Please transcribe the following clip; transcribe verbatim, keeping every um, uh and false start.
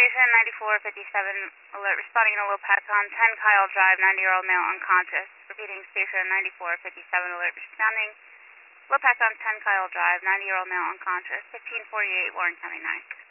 Station ninety-four fifty-seven alert responding to Lopatcon ten Kyle Drive, ninety-year-old male unconscious. Repeating Station ninety-four fifty-seven alert responding Lopatcon ten Kyle Drive, ninety-year-old male unconscious, fifteen forty-eight Warren County nine.